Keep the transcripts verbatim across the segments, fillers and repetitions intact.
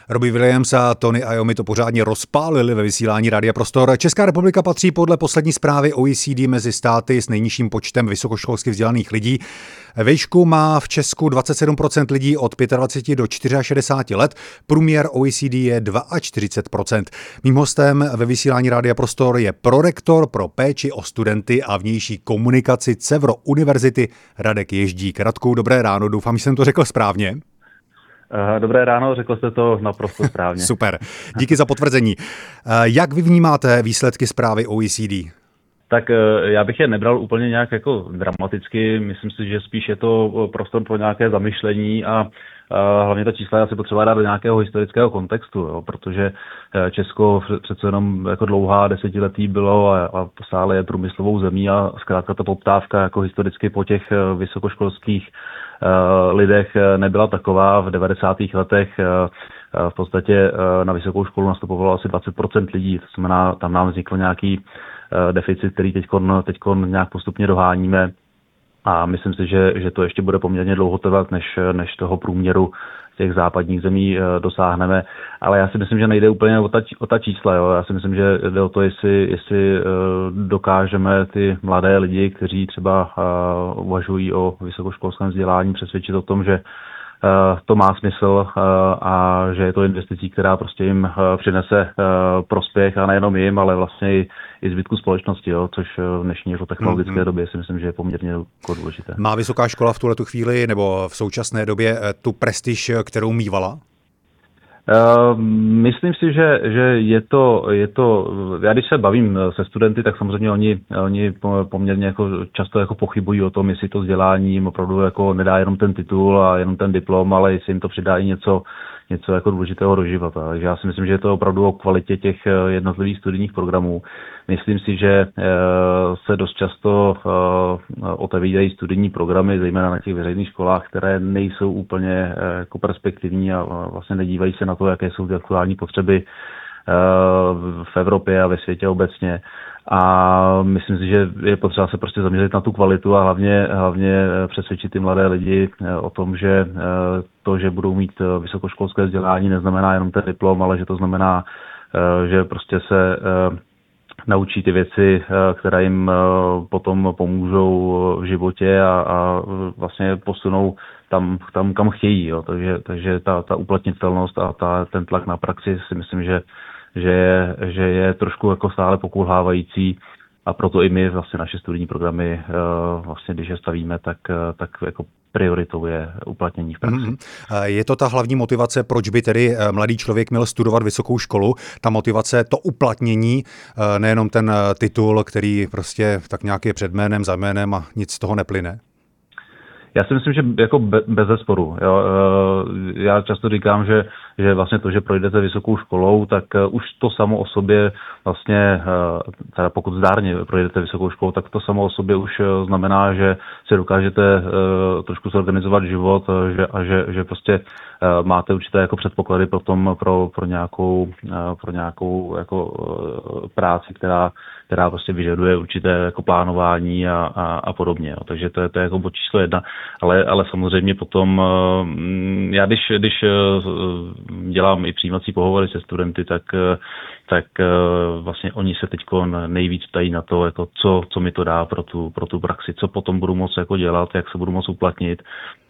Robbie Williams a Tony Iommi to pořádně rozpálili ve vysílání Rádia Prostor. Česká republika patří podle poslední zprávy O E C D mezi státy s nejnižším počtem vysokoškolsky vzdělaných lidí. Výšku má v Česku dvacet sedm procent lidí od dvacet pět do šedesáti čtyř let, průměr O E C D je čtyřicet dva procent. Mým hostem ve vysílání Rádia Prostor je prorektor pro péči o studenty a vnější komunikaci Cevro univerzity Radek Ježdík. Radku, dobré ráno, doufám, že jsem to řekl správně. Dobré ráno, řekl jste to naprosto správně. Super, díky za potvrzení. Jak vy vnímáte výsledky zprávy O E C D? Tak já bych je nebral úplně nějak jako dramaticky, myslím si, že spíš je to prostor pro nějaké zamyšlení a Uh, hlavně ta čísla je asi potřeba dát do nějakého historického kontextu, jo, protože Česko přece jenom jako dlouhá desetiletí bylo a, a stále je průmyslovou zemí a zkrátka ta poptávka jako historicky po těch vysokoškolských uh, lidech nebyla taková. V devadesátých letech uh, v podstatě uh, na vysokou školu nastupovalo asi dvacet procent lidí, to znamená, tam nám vznikl nějaký uh, deficit, který teďkon, teďkon nějak postupně doháníme. A myslím si, že, že to ještě bude poměrně dlouho trvat, než, než toho průměru těch západních zemí e, dosáhneme. Ale já si myslím, že nejde úplně o ta, o ta čísla. Jo. Já si myslím, že jde o to, jestli, jestli e, dokážeme ty mladé lidi, kteří třeba e, uvažují o vysokoškolském vzdělání, přesvědčit o tom, že Uh, to má smysl uh, a že je to investicí, která prostě jim uh, přinese uh, prospěch a nejenom jim, ale vlastně i, i zbytku společnosti, jo, což v dnešní jako technologické mm-hmm. době si myslím, že je poměrně důležité. Má vysoká škola v tuhletu chvíli nebo v současné době tu prestiž, kterou mívala? Uh, myslím si, že, že je to, je to, já když se bavím se studenty, tak samozřejmě oni, oni poměrně jako často jako pochybují o tom, jestli to vzdělání jim opravdu jako nedá jenom ten titul a jenom ten diplom, ale jestli jim to přidá i něco, něco jako důležitého do života. Takže já si myslím, že je to opravdu o kvalitě těch jednotlivých studijních programů. Myslím si, že se dost často otevírají studijní programy, zejména na těch veřejných školách, které nejsou úplně jako perspektivní a vlastně nedívají se na to, jaké jsou ty aktuální potřeby v Evropě a ve světě obecně. A myslím si, že je potřeba se prostě zaměřit na tu kvalitu a hlavně, hlavně přesvědčit ty mladé lidi o tom, že to, že budou mít vysokoškolské vzdělání, neznamená jenom ten diplom, ale že to znamená, že prostě se naučí ty věci, které jim potom pomůžou v životě a, a vlastně posunou tam, tam kam chtějí. Jo. Takže, takže ta, ta uplatnitelnost a ta, ten tlak na praxi si myslím, že že je, že je trošku jako stále pokulhávající a proto i my vlastně naše studijní programy vlastně, když je stavíme, tak, tak jako prioritou je uplatnění v praxi. Mm-hmm. Je to ta hlavní motivace, proč by tedy mladý člověk měl studovat vysokou školu? Ta motivace, to uplatnění, nejenom ten titul, který prostě tak nějak je před jménem, za jménem a nic z toho neplyne? Já si myslím, že jako bez zesporu. Jo. Já často říkám, že, že vlastně to, že projdete vysokou školou, tak už to samo o sobě vlastně, teda pokud zdárně projdete vysokou školou, tak to samo o sobě už znamená, že si dokážete trošku zorganizovat život že, a že, že prostě máte určité jako předpoklady potom pro, pro nějakou, pro nějakou jako práci, která, která prostě vyžaduje určité jako plánování a, a, a podobně. Jo. Takže to je, to je jako bod číslo jedna. Ale, ale samozřejmě potom, já když, když dělám i přijímací pohovory se studenty, tak, tak vlastně oni se teď nejvíc ptají na to, jako co, co mi to dá pro tu, pro tu praxi, co potom budu moct jako dělat, jak se budu moct uplatnit.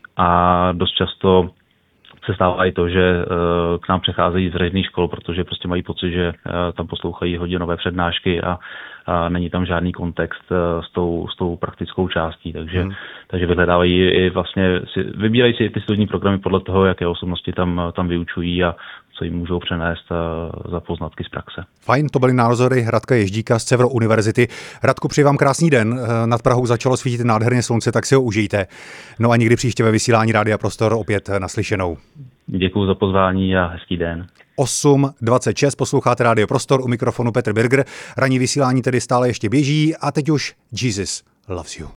A dost často se stává i to, že k nám přecházejí z veřejných škol, protože prostě mají pocit, že tam poslouchají hodinové přednášky a, a není tam žádný kontext s tou, s tou praktickou částí. Takže, hmm. takže vyhledávají i vlastně, si, vybírají si i ty studijní programy podle toho, jaké osobnosti tam, tam vyučují a co jim můžou přenést za poznatky z praxe. Fajn, to byly názory Radka Ježdíka z Cevro univerzity. Radku, přeji vám krásný den. Nad Prahou začalo svítit nádherně slunce, tak si ho užijte. No a někdy příště ve vysílání Rádia Prostor opět naslyšenou. Děkuji za pozvání a hezký den. osm dvacet šest posloucháte Rádio Prostor, u mikrofonu Petr Birger. Ranní vysílání tedy stále ještě běží a teď už Jesus loves you.